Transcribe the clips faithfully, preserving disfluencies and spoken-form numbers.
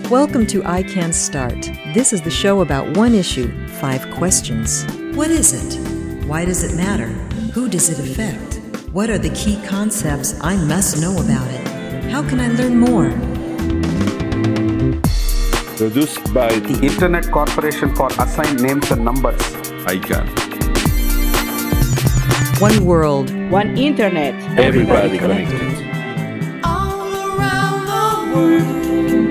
Welcome to I Can Start. This is the show about one issue, five questions. What is it? Why does it matter? Who does it affect? What are the key concepts I must know about it? How can I learn more? Produced by the Internet Corporation for Assigned Names and Numbers. I Can. One world. One internet. Everybody, Everybody connected. connected. All around the world.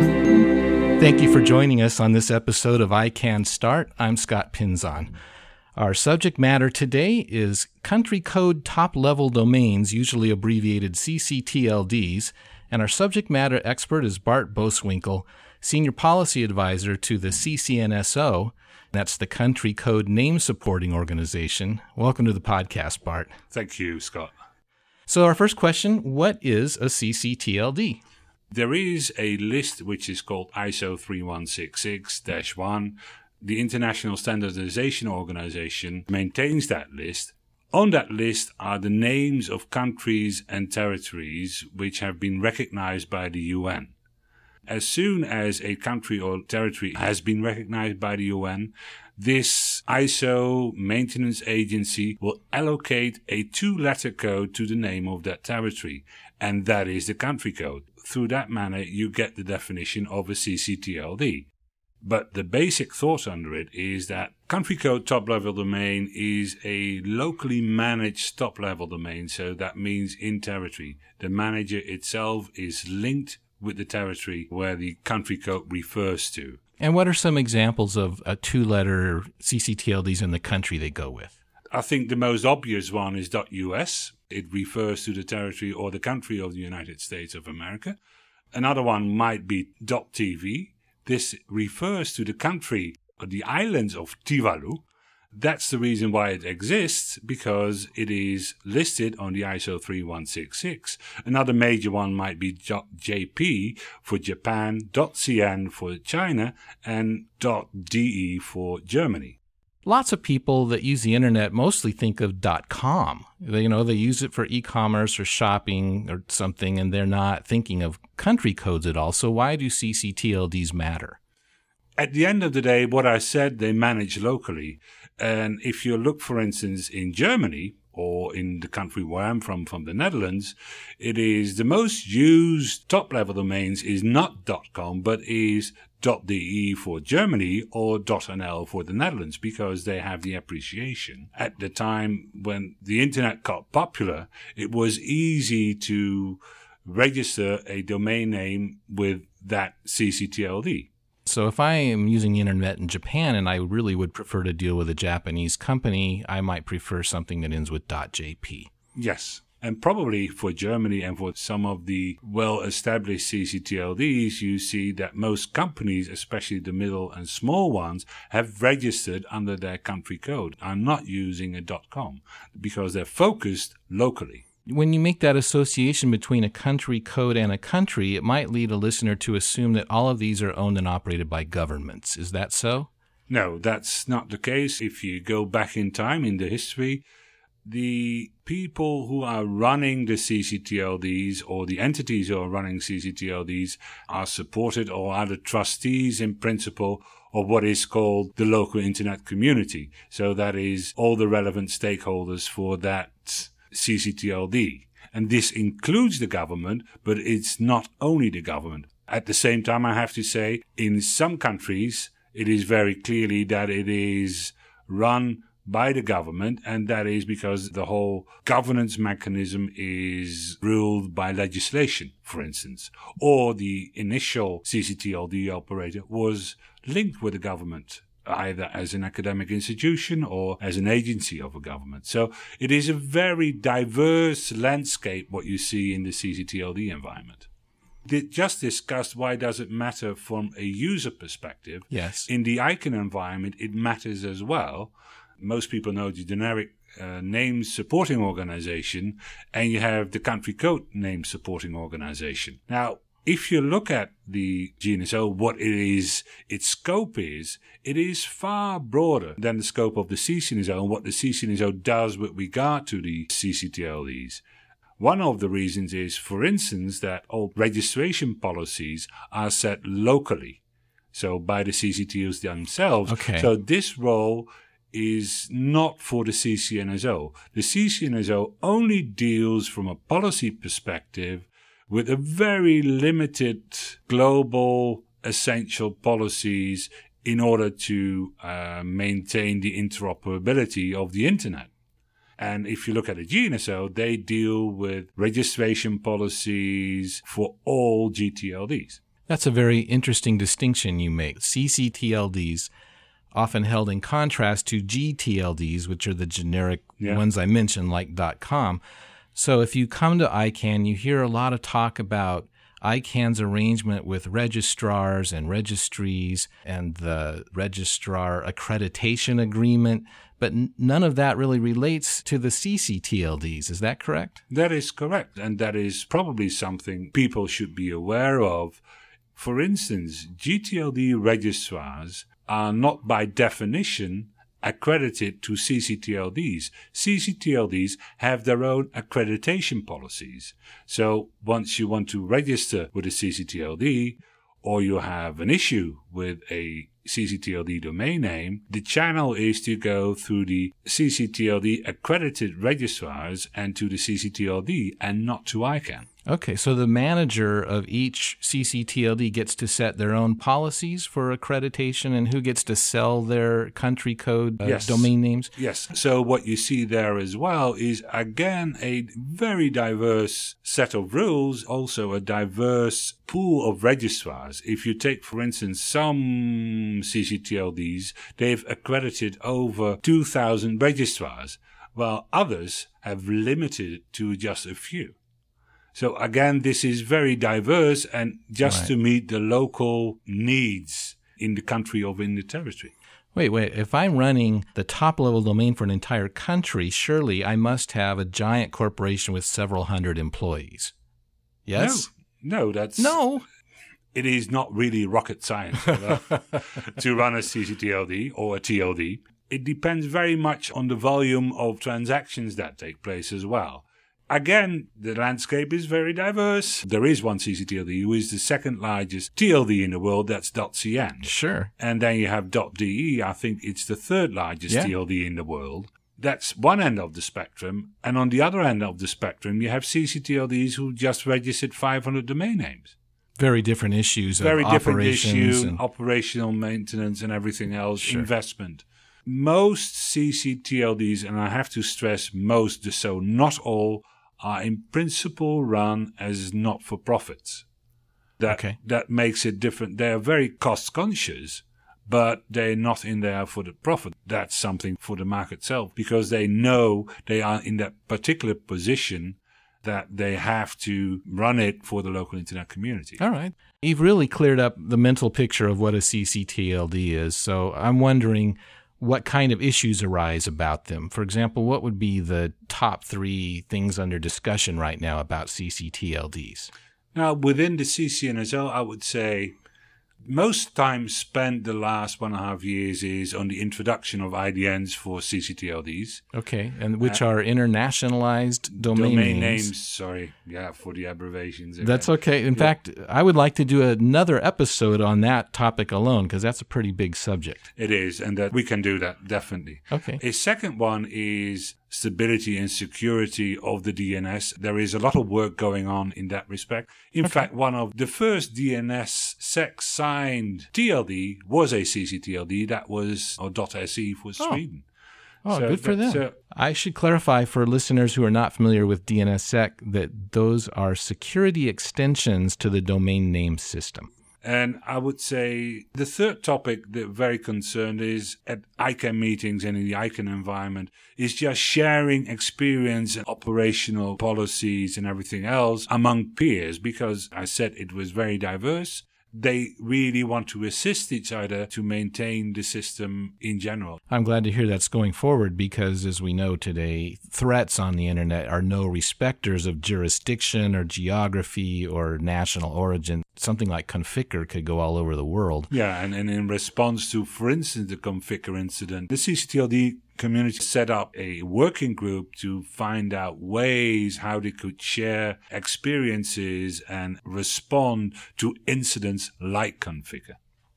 Thank you for joining us on this episode of I Can Start. I'm Scott Pinzon. Our subject matter today is country code top-level domains, usually abbreviated C C T L Ds, and our subject matter expert is Bart Boswinkle, Senior Policy Advisor to the C C N S O. That's the Country Code Name Supporting Organization. Welcome to the podcast, Bart. Thank you, Scott. So our first question, what is a C C T L D? There is a list which is called I S O three one six six dash one. The International Standardization Organization maintains that list. On that list are the names of countries and territories which have been recognized by the U N. As soon as a country or territory has been recognized by the U N, this I S O maintenance agency will allocate a two-letter code to the name of that territory, and that is the country code. Through that manner, you get the definition of a C C T L D. But the basic thought under it is that country code top-level domain is a locally managed top-level domain, so that means in territory. The manager itself is linked with the territory where the country code refers to. And what are some examples of a two-letter C C T L Ds in the country they go with? I think the most obvious one is .us. It refers to the territory or the country of the United States of America. Another one might be .tv. This refers to the country or the islands of Tuvalu. That's the reason why it exists, because it is listed on the I S O three one six six. Another major one might be .jp for Japan, .cn for China, and .de for Germany. Lots of people that use the internet mostly think of .com. They, you know, they use it for e-commerce or shopping or something, and they're not thinking of country codes at all. So why do C C T L Ds matter? At the end of the day, what I said, they manage locally. And if you look, for instance, in Germany, or in the country where I'm from, from the Netherlands, it is the most used top-level domains is not .com, but is .de for Germany or .nl for the Netherlands, because they have the appreciation. At the time when the internet got popular, it was easy to register a domain name with that C C T L D. So if I am using the internet in Japan and I really would prefer to deal with a Japanese company, I might prefer something that ends with .jp. Yes. And probably for Germany and for some of the well-established C C T L Ds, you see that most companies, especially the middle and small ones, have registered under their country code. I'm not using a .com because they're focused locally. When you make that association between a country code and a country, it might lead a listener to assume that all of these are owned and operated by governments. Is that so? No, that's not the case. If you go back in time in the history, the people who are running the C C T L Ds or the entities who are running C C T L Ds are supported or are the trustees in principle of what is called the local internet community. So that is all the relevant stakeholders for that C C T L D. And this includes the government, but it's not only the government. At the same time, I have to say, in some countries, it is very clearly that it is run by the government, and that is because the whole governance mechanism is ruled by legislation, for instance. Or the initial C C T L D operator was linked with the government, either as an academic institution or as an agency of a government. So it is a very diverse landscape what you see in the C C T L D environment. Did just discussed why does it matter from a user perspective. Yes. In the I C A N environment, it matters as well. Most people know the generic uh, name supporting organization, and you have the country code name supporting organization. Now, if you look at the G N S O, what it is, its scope is, it is far broader than the scope of the C C N S O and what the C C N S O does with regard to the C C T L Ds. One of the reasons is, for instance, that all registration policies are set locally. so by the C C T Os themselves. Okay. So this role is not for the C C N S O. The C C N S O only deals from a policy perspective with a very limited global essential policies in order to uh, maintain the interoperability of the Internet. And if you look at the G N S O, they deal with registration policies for all G T L Ds. That's a very interesting distinction you make. C C T L Ds, often held in contrast to G T L Ds, which are the generic Yeah. ones I mentioned, like .com. So if you come to I CANN, you hear a lot of talk about I CANN's arrangement with registrars and registries and the registrar accreditation agreement, but n- none of that really relates to the C C T L Ds. Is that correct? That is correct, and that is probably something people should be aware of. For instance, G T L D registrars are not by definition accredited to C C T L Ds. C C T L Ds have their own accreditation policies. So once you want to register with a C C T L D, or you have an issue with a C C T L D domain name, the channel is to go through the C C T L D accredited registrars and to the C C T L D, and not to I CANN. Okay, so the manager of each C C T L D gets to set their own policies for accreditation and who gets to sell their country code uh, Yes. domain names? Yes. So what you see there as well is, again, a very diverse set of rules, also a diverse pool of registrars. If you take, for instance, some C C T L Ds, they've accredited over two thousand registrars, while others have limited it to just a few. So again, this is very diverse, and just Right. to meet the local needs in the country or in the territory. Wait, wait. If I'm running the top-level domain for an entire country, surely I must have a giant corporation with several hundred employees. Yes? No, no, that's No. It is not really rocket science uh, to run a C C T L D or a T L D. It depends very much on the volume of transactions that take place as well. Again, the landscape is very diverse. There is one C C T L D who is the second largest T L D in the world, that's .cn. Sure. And then you have .de, I think it's the third largest Yeah. T L D in the world. That's one end of the spectrum. And on the other end of the spectrum, you have C C T L Ds who just registered five hundred domain names. Very different issues of Very different operations issue, and- operational maintenance and everything else, Sure. investment. Most C C T L Ds, and I have to stress most, so not all, are in principle run as not-for-profits. That, Okay. that makes it different. They are very cost-conscious, but they're not in there for the profit. That's something for the market itself, because they know they are in that particular position that they have to run it for the local internet community. All right. You've really cleared up the mental picture of what a C C T L D is. So I'm wondering what kind of issues arise about them. For example, what would be the top three things under discussion right now about C C T L Ds? Now, within the C C N S O, I would say most time spent the last one and a half years is on the introduction of I D Ns for C C T L Ds. Okay, and which are internationalized domain, Domain names. names, sorry, yeah, for the abbreviations. That's again. okay. In fact, I would like to do another episode on that topic alone because that's a pretty big subject. It is, and that we can do that, definitely. Okay. A second one is stability and security of the D N S. There is a lot of work going on in that respect. In fact, one of the first D N S S E C signed T L D was a C C T L D. That was, or .se for Sweden. Oh, So good for that- them. so- I should clarify for listeners who are not familiar with D N S S E C that those are security extensions to the domain name system. And I would say the third topic that very concerned is at I CANN meetings and in the I CANN environment is just sharing experience and operational policies and everything else among peers, because I said it was very diverse. They really want to assist each other to maintain the system in general. I'm glad to hear that's going forward because, as we know today, threats on the internet are no respecters of jurisdiction or geography or national origin. Something like Conficker could go all over the world. Yeah, and, and in response to, for instance, the Conficker incident, the C C T L D community set up a working group to find out ways how they could share experiences and respond to incidents like Conficker.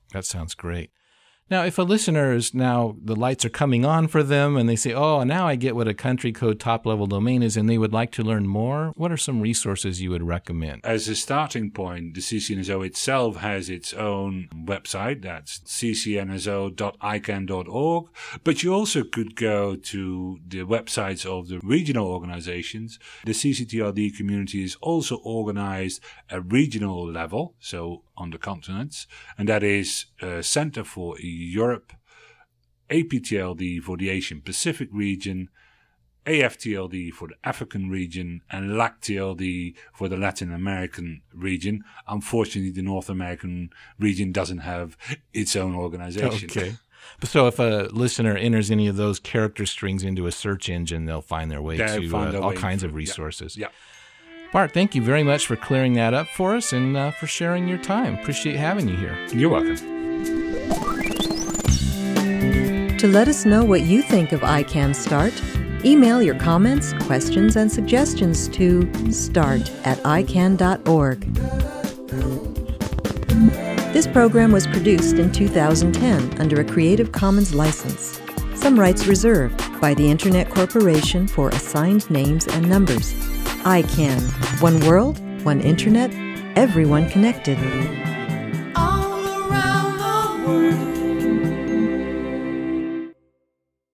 That sounds great. Now, if a listener is now, the lights are coming on for them and they say, oh, now I get what a country code top-level domain is, and they would like to learn more, what are some resources you would recommend? As a starting point, the C C N S O itself has its own website. That's c c n s o dot i can dot org. But you also could go to the websites of the regional organizations. The C C T L D community is also organized at regional level, so on the continents, and that is uh, Center for Europe, A P T L D for the Asian Pacific region, A F T L D for the African region, and L A C T L D for the Latin American region. Unfortunately, the North American region doesn't have its own organization. Okay. So if a listener enters any of those character strings into a search engine, they'll find their way They'll to find uh, their all way kinds through. of resources. Yeah. Bart, thank you very much for clearing that up for us and uh, for sharing your time. Appreciate having you here. You're welcome. To let us know what you think of I Can Start, email your comments, questions, and suggestions to start at i can dot org. This program was produced in two thousand ten under a Creative Commons license. Some rights reserved by the Internet Corporation for Assigned Names and Numbers. I CAN. One world, one Internet, everyone connected.